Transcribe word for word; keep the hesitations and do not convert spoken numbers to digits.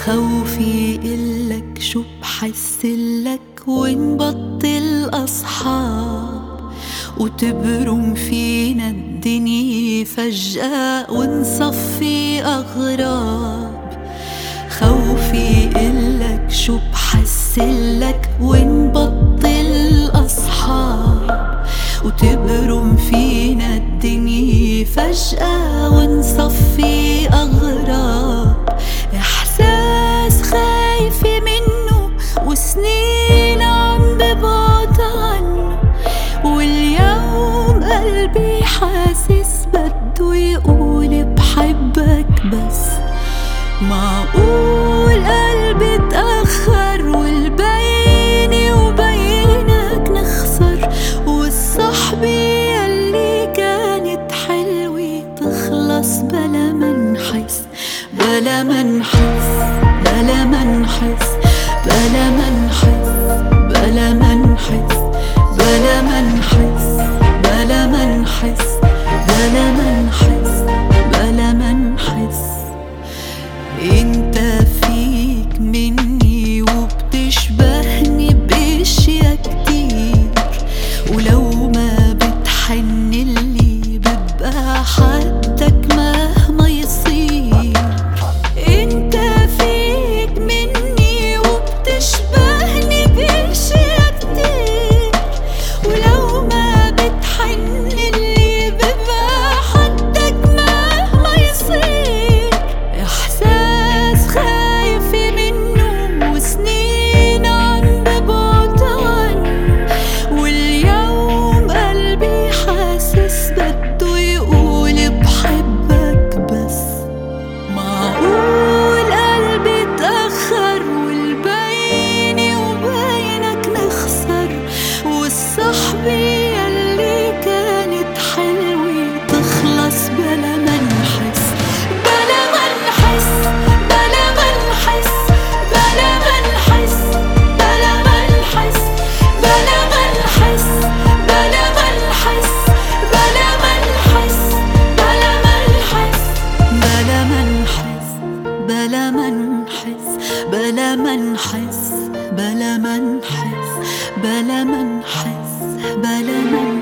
خوفي إلك شو بحسلك ونبطل أصحاب وتبرم فينا الدنيا فجأة ونصفي أغراب. خوفي إلك شو بحسلك ونبطل أصحاب وتبرم فينا الدنيا فجأة ونصفي أغراب. إحساس خايفة منه وسنين عم ببعد عنه، واليوم قلبي حاسس بده يقول بحبك بس. معقول قلبي اتأخر والبيني وبينك نخسر، والصحبة يلي كانت حلوة تخلص بلا ما نحس بلا ما نحس بلا ما نحس بلا ما نحس بلا ما نحس بلا ما نحس بلا ما نحس بلا ما نحس بلا ما نحس. انت فيك مني وبتشبهني باشياء كتير، ولو ما بتحنلي ببقى حدك مهما يصير. انت فيك مني وبتشبهني باشياء كتير، ولو ما بتحنلي ببقى حدك مهما يصير. احساس خايفة منه وسنين عم ببعد عنه، واليوم قلبي حاسس بده يقول بحبك بس. معقول قلبي اتأخر والبيني وبينك نخسر، والصحبة يلي كانت حلوة تخلص بلا ما نحس بلا ما نحس بلا ما نحس بلا ما نحس بلا ما نحس بلا ما نحس بلا ما نحس بلا ما نحس بلا ما نحس بلا ما نحس بلا ما نحس بلا ما نحس بلا ما نحس بلا ما نحس بلا ما